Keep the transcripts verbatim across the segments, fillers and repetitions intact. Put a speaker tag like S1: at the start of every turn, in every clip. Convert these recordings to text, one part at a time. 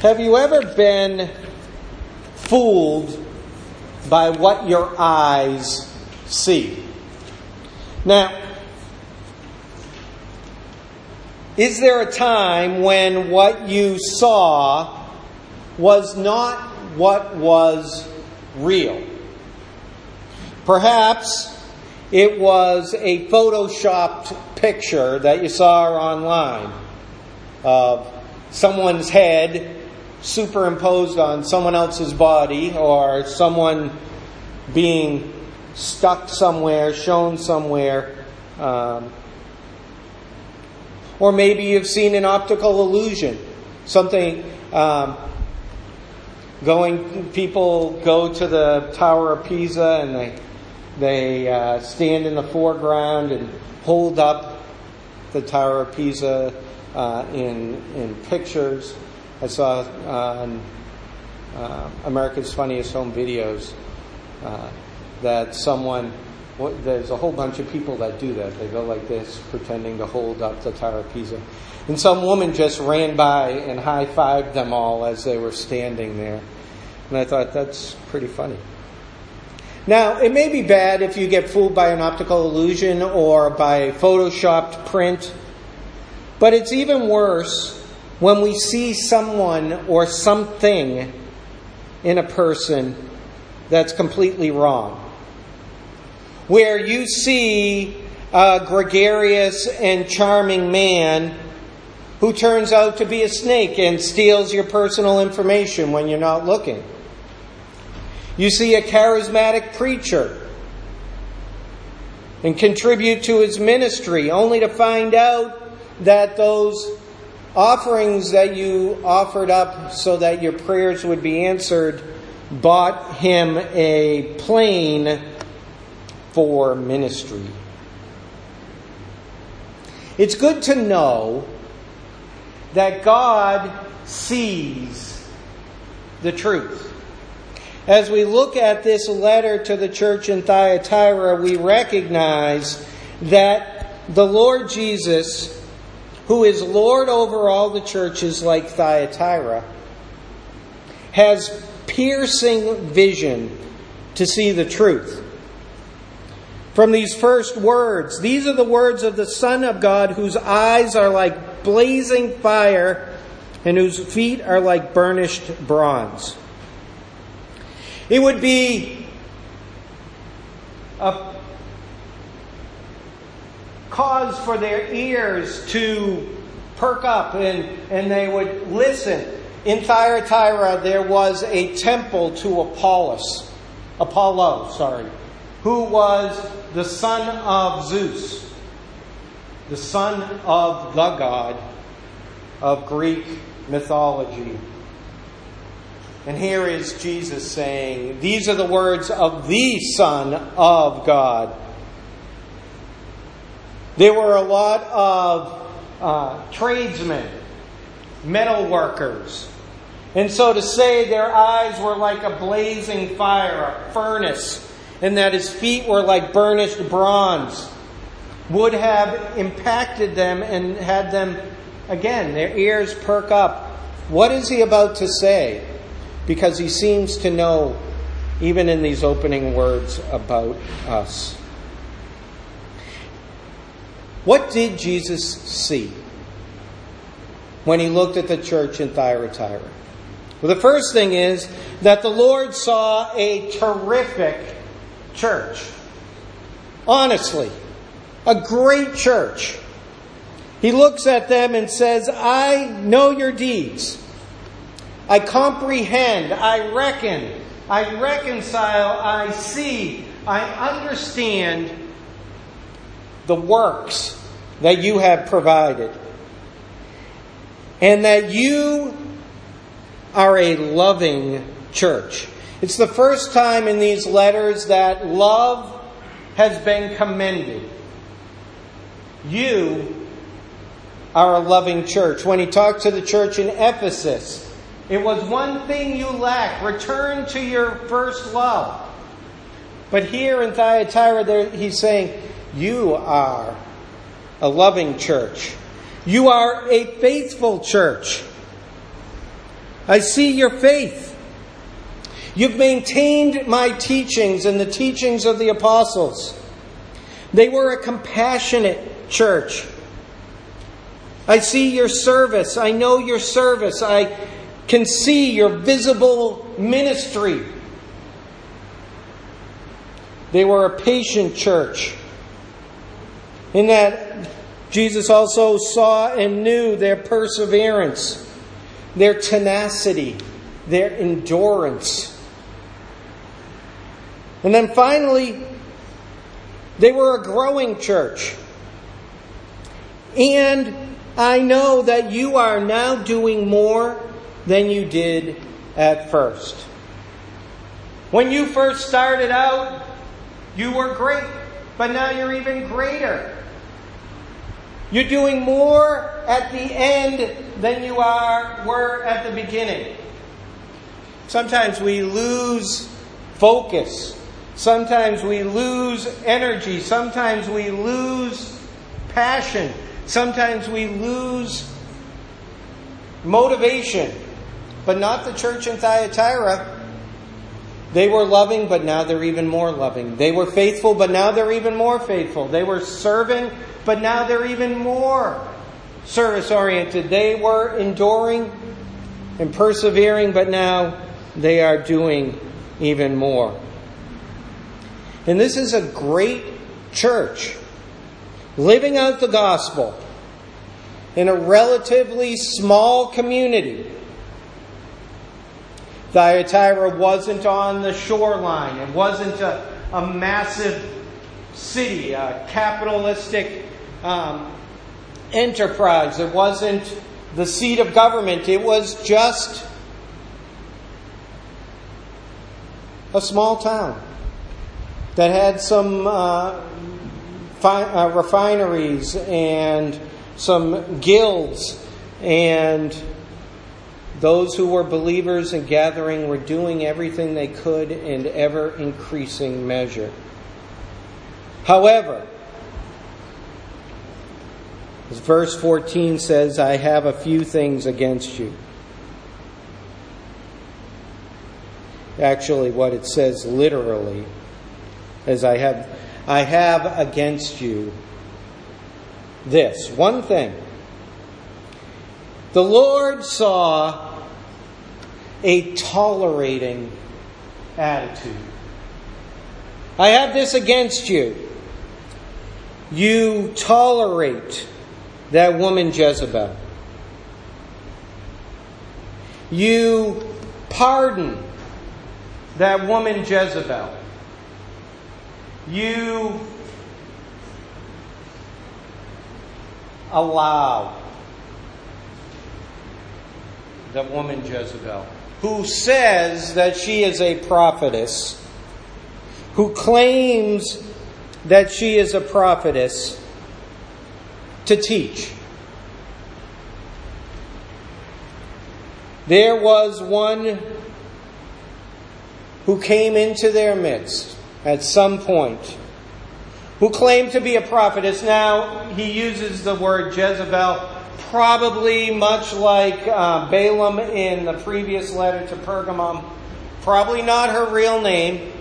S1: Have you ever been fooled by what your eyes see? Now, is there a time when what you saw was not what was real? Perhaps it was a photoshopped picture that you saw online of someone's head superimposed on someone else's body, or someone being stuck somewhere, shown somewhere. Um, or maybe you've seen an optical illusion. Something, um, going, people go to the Tower of Pisa and they, they uh, stand in the foreground and hold up the Tower of Pisa uh, in, in pictures. I saw on uh, America's Funniest Home Videos uh, that someone, well, there's a whole bunch of people that do that. They go like this, pretending to hold up the Tower of Pisa. And some woman just ran by and high-fived them all as they were standing there. And I thought, that's pretty funny. Now, it may be bad if you get fooled by an optical illusion or by a photoshopped print, but it's even worse when we see someone or something in a person that's completely wrong. Where you see a gregarious and charming man who turns out to be a snake and steals your personal information when you're not looking. You see a charismatic preacher and contribute to his ministry, only to find out that those offerings that you offered up so that your prayers would be answered bought him a plane for ministry. It's good to know that God sees the truth. As we look at this letter to the church in Thyatira, we recognize that the Lord Jesus, who is Lord over all the churches like Thyatira, has piercing vision to see the truth. From these first words, these are the words of the Son of God, whose eyes are like blazing fire and whose feet are like burnished bronze. It would be a cause for their ears to perk up and, and they would listen. In Thyatira, there was a temple to Apollos, Apollo, sorry, who was the son of Zeus, the son of the god of Greek mythology. And here is Jesus saying, these are the words of the Son of God. There were a lot of uh, tradesmen, metal workers. And so to say their eyes were like a blazing fire, a furnace, and that his feet were like burnished bronze, would have impacted them and had them, again, their ears perk up. What is he about to say? Because he seems to know, even in these opening words, about us. What did Jesus see when he looked at the church in Thyatira? Well, the first thing is that the Lord saw a terrific church. Honestly, a great church. He looks at them and says, I know your deeds. I comprehend, I reckon, I reconcile, I see, I understand the works that you have provided. And that you are a loving church. It's the first time in these letters that love has been commended. You are a loving church. When he talked to the church in Ephesus, it was one thing you lack. Return to your first love. But here in Thyatira, there, he's saying, you are a loving church. You are a faithful church. I see your faith. You've maintained my teachings and the teachings of the apostles. They were a compassionate church. I see your service. I know your service. I can see your visible ministry. They were a patient church. In that, Jesus also saw and knew their perseverance, their tenacity, their endurance. And then finally, they were a growing church. And I know that you are now doing more than you did at first. When you first started out, you were great, but now you're even greater. You're doing more at the end than you are were at the beginning. Sometimes we lose focus. Sometimes we lose energy. Sometimes we lose passion. Sometimes we lose motivation. But not the church in Thyatira. They were loving, but now they're even more loving. They were faithful, but now they're even more faithful. They were serving, but now they're even more service-oriented. They were enduring and persevering, but now they are doing even more. And this is a great church, living out the gospel in a relatively small community. Thyatira wasn't on the shoreline. It wasn't a, a massive city, a capitalistic um, enterprise. It wasn't the seat of government. It was just a small town that had some uh, fi- uh, refineries and some guilds, and those who were believers and gathering were doing everything they could in ever increasing measure. However, as verse fourteen says, I have a few things against you. Actually, what it says literally is I have I have against you this one thing. The Lord saw a tolerating attitude. I have this against you. You tolerate that woman Jezebel. You pardon that woman Jezebel. You allow the woman Jezebel, who says that she is a prophetess, who claims that she is a prophetess, to teach. There was one who came into their midst at some point, who claimed to be a prophetess. Now, he uses the word Jezebel, probably much like uh, Balaam in the previous letter to Pergamum. Probably not her real name.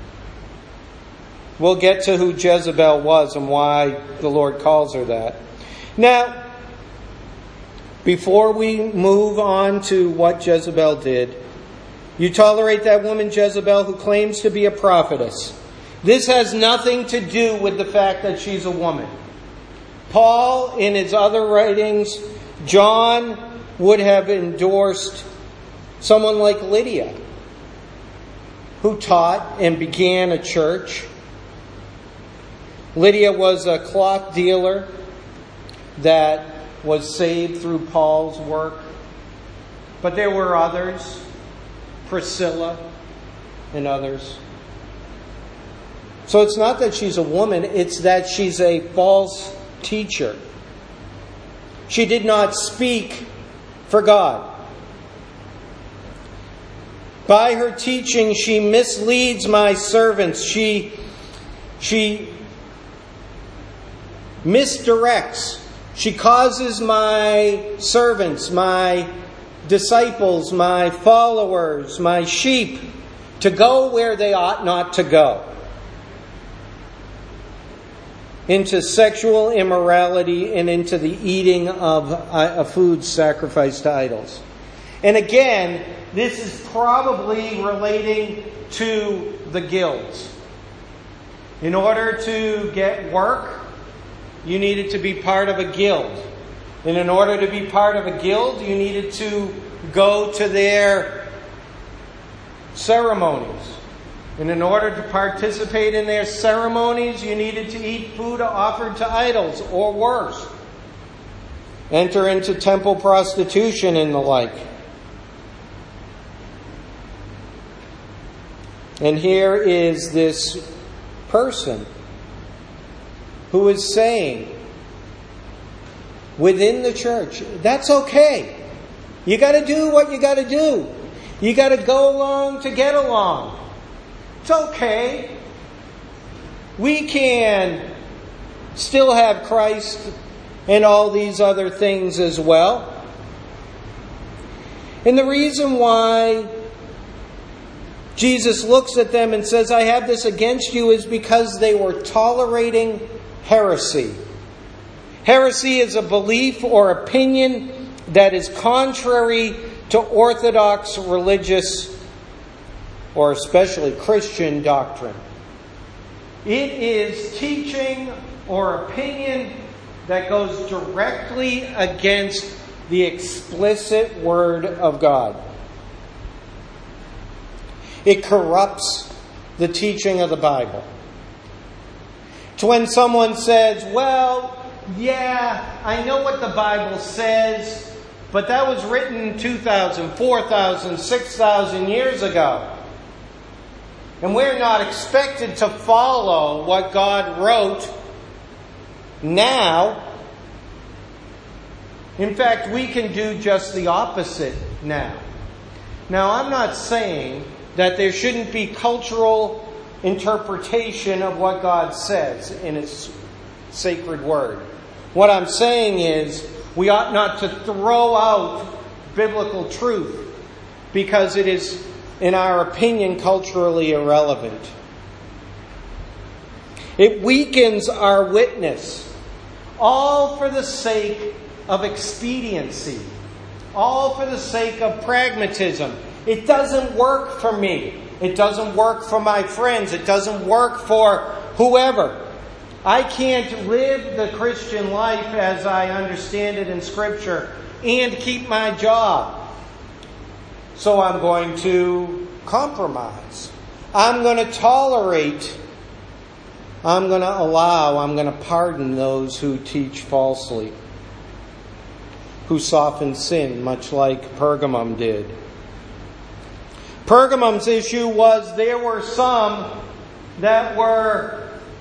S1: We'll get to who Jezebel was and why the Lord calls her that. Now, before we move on to what Jezebel did, you tolerate that woman Jezebel who claims to be a prophetess. This has nothing to do with the fact that she's a woman. Paul, in his other writings, John would have endorsed someone like Lydia, who taught and began a church. Lydia was a cloth dealer that was saved through Paul's work. But there were others, Priscilla and others. So it's not that she's a woman, it's that she's a false teacher. She did not speak for God. By her teaching, she misleads my servants. She, she misdirects. She causes my servants, my disciples, my followers, my sheep, to go where they ought not to go. Into sexual immorality and into the eating of a food sacrificed to idols. And again, this is probably relating to the guilds. In order to get work, you needed to be part of a guild. And in order to be part of a guild, you needed to go to their ceremonies. And in order to participate in their ceremonies, you needed to eat food offered to idols, or worse, enter into temple prostitution and the like. And here is this person who is saying within the church, that's okay. You got to do what you got to do. You got to go along to get along. It's okay. We can still have Christ and all these other things as well. And the reason why Jesus looks at them and says, I have this against you, is because they were tolerating heresy. Heresy is a belief or opinion that is contrary to orthodox religious or especially Christian doctrine. It is teaching or opinion that goes directly against the explicit Word of God. It corrupts the teaching of the Bible. It's when someone says, well, yeah, I know what the Bible says, but that was written two thousand, four thousand, six thousand years ago. And we're not expected to follow what God wrote now. In fact, we can do just the opposite now. Now, I'm not saying that there shouldn't be cultural interpretation of what God says in His sacred word. What I'm saying is we ought not to throw out biblical truth because it is, in our opinion, culturally irrelevant. It weakens our witness, all for the sake of expediency, all for the sake of pragmatism. It doesn't work for me. It doesn't work for my friends. It doesn't work for whoever. I can't live the Christian life as I understand it in Scripture and keep my job. So I'm going to compromise. I'm going to tolerate. I'm going to allow. I'm going to pardon those who teach falsely, who soften sin, much like Pergamum did. Pergamum's issue was there were some that were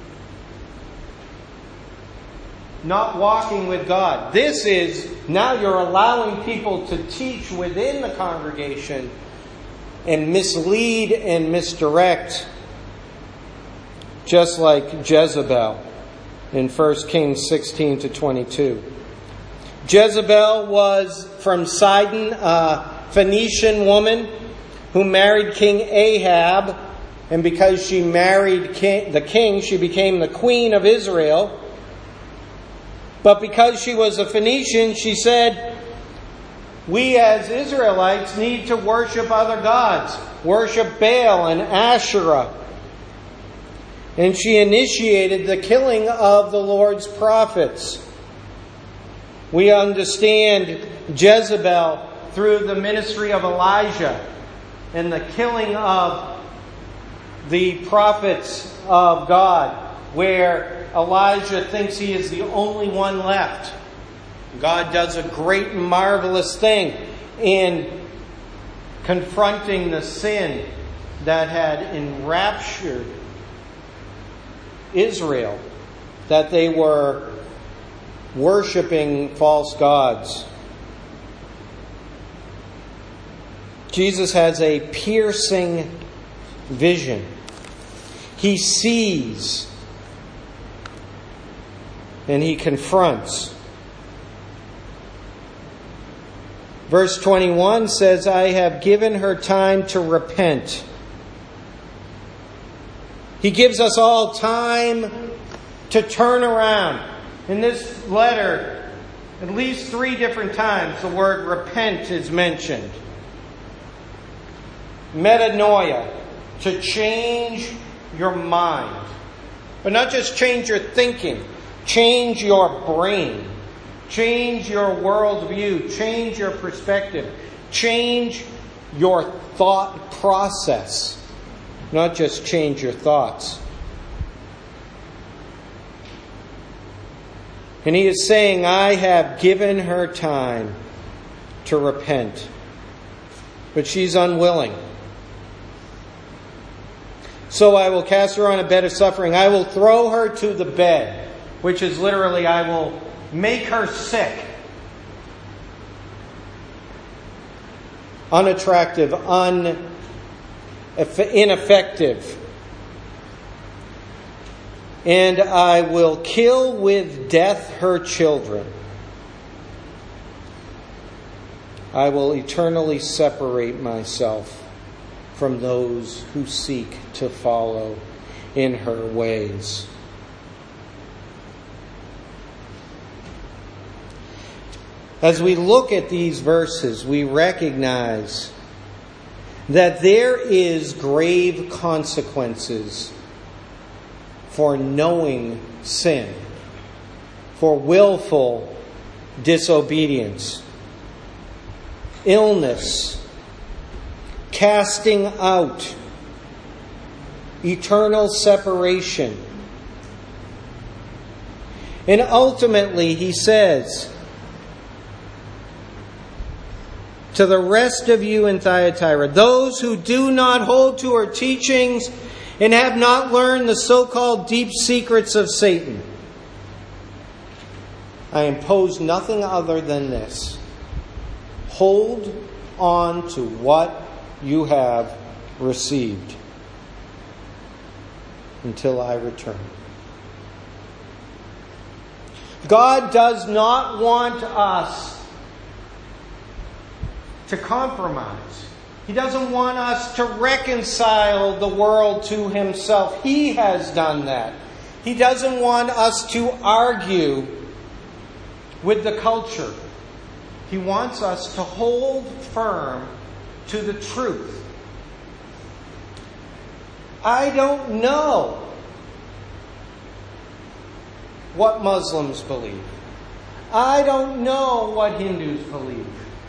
S1: not walking with God. This is, now you're allowing people to teach within the congregation and mislead and misdirect, just like Jezebel in First Kings sixteen to twenty-two. Jezebel was from Sidon, a Phoenician woman who married King Ahab, and because she married king, the king, she became the queen of Israel. But because she was a Phoenician, she said, we as Israelites need to worship other gods, worship Baal and Asherah. And she initiated the killing of the Lord's prophets. We understand Jezebel through the ministry of Elijah and the killing of the prophets of God, where Elijah thinks he is the only one left. God does a great and marvelous thing in confronting the sin that had enraptured Israel, that they were worshiping false gods. Jesus has a piercing vision. He sees and he confronts. Verse twenty-one says, I have given her time to repent. He gives us all time to turn around. In this letter, at least three different times, the word repent is mentioned. Metanoia, to change your mind. But not just change your thinking, change your brain. Change your worldview. Change your perspective. Change your thought process. Not just change your thoughts. And he is saying, I have given her time to repent. But she's unwilling. So I will cast her on a bed of suffering. I will throw her to the bed. Which is literally, I will make her sick. Unattractive, un, ineffective. And I will kill with death her children. I will eternally separate myself from those who seek to follow in her ways. As we look at these verses, we recognize that there is grave consequences for knowing sin, for willful disobedience, illness, casting out, eternal separation. And ultimately, he says to the rest of you in Thyatira, those who do not hold to her teachings and have not learned the so-called deep secrets of Satan, I impose nothing other than this. Hold on to what you have received until I return. God does not want us to compromise. He doesn't want us to reconcile the world to himself. He has done that. He doesn't want us to argue with the culture. He wants us to hold firm to the truth. I don't know what Muslims believe. I don't know what Hindus believe.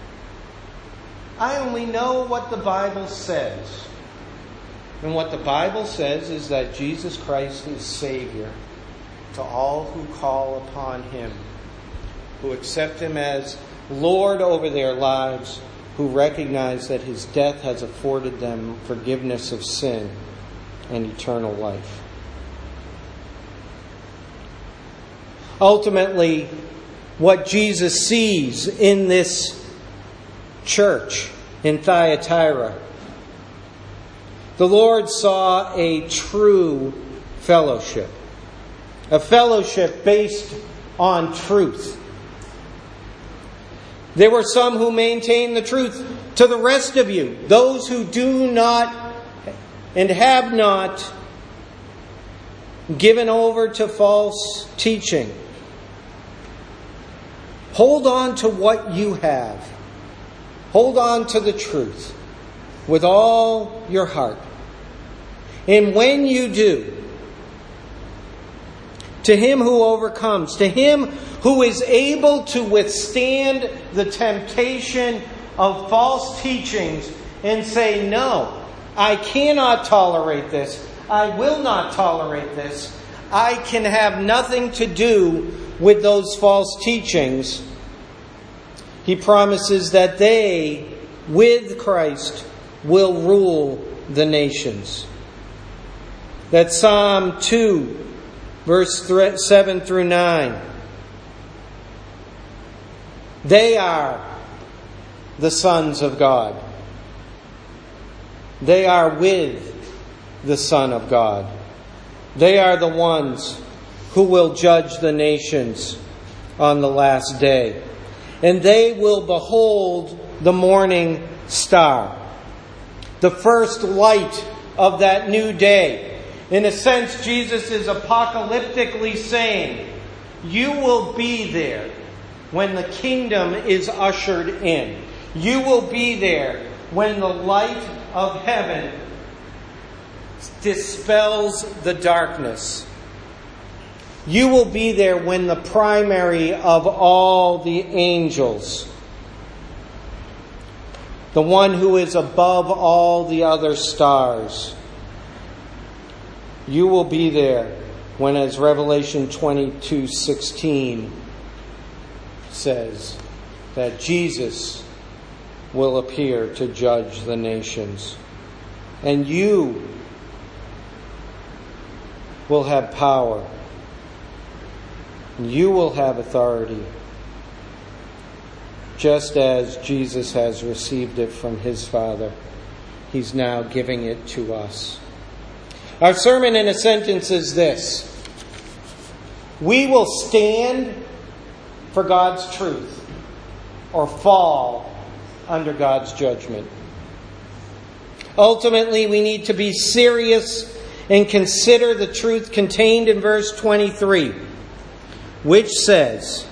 S1: I only know what the Bible says. And what the Bible says is that Jesus Christ is Savior to all who call upon Him, who accept Him as Lord over their lives, who recognize that His death has afforded them forgiveness of sin and eternal life. Ultimately, what Jesus sees in this church in Thyatira, the Lord saw a true fellowship. A fellowship based on truth. There were some who maintained the truth. To the rest of you, those who do not and have not given over to false teaching, hold on to what you have. Hold on to the truth with all your heart. And when you do, to him who overcomes, to him who is able to withstand the temptation of false teachings and say, no, I cannot tolerate this. I will not tolerate this. I can have nothing to do with those false teachings. He promises that they, with Christ, will rule the nations. That's Psalm two, verse seven through nine. They are the sons of God. They are with the Son of God. They are the ones who will judge the nations on the last day. and they will behold the morning star. The first light of that new day. In a sense, Jesus is apocalyptically saying, you will be there when the kingdom is ushered in. You will be there when the light of heaven dispels the darkness. You will be there when the primary of all the angels, the one who is above all the other stars, you will be there when, as Revelation twenty-two sixteen says, that Jesus will appear to judge the nations. And you will have power. You will have authority, just as Jesus has received it from his Father. He's now giving it to us. Our sermon in a sentence is this: we will stand for God's truth or fall under God's judgment. Ultimately, we need to be serious and consider the truth contained in verse twenty-three, which says,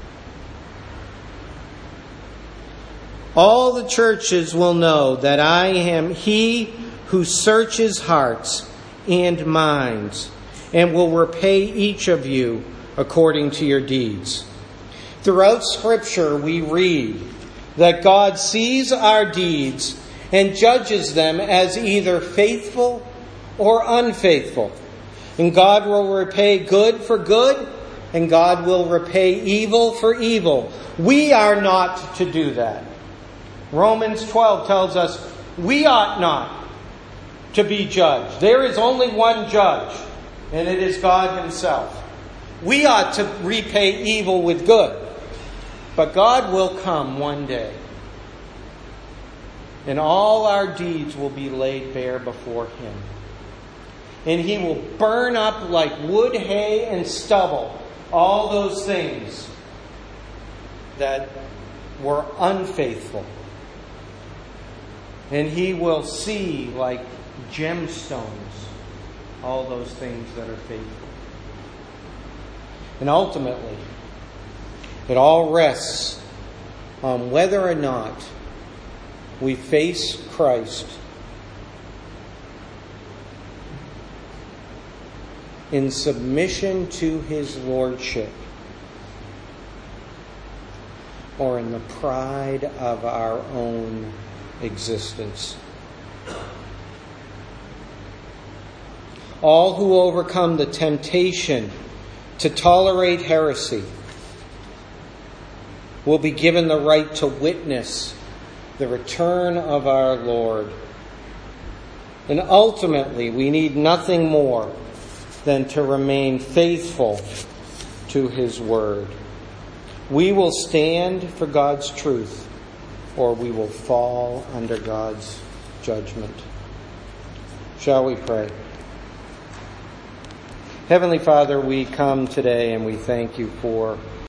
S1: all the churches will know that I am he who searches hearts and minds, and will repay each of you according to your deeds. Throughout Scripture, we read that God sees our deeds and judges them as either faithful or unfaithful. And God will repay good for good, and God will repay evil for evil. We are not to do that. Romans twelve tells us we ought not to be judged. There is only one judge, and it is God himself. We ought to repay evil with good. But God will come one day, and all our deeds will be laid bare before him. And he will burn up like wood, hay, and stubble all those things that were unfaithful. And he will see like gemstones all those things that are faithful. And ultimately, it all rests on whether or not we face Christ in submission to his lordship, or in the pride of our own existence. All who overcome the temptation to tolerate heresy will be given the right to witness the return of our Lord. And ultimately, we need nothing more than to remain faithful to his word. We will stand for God's truth, or we will fall under God's judgment. Shall we pray? Heavenly Father, we come today and we thank you for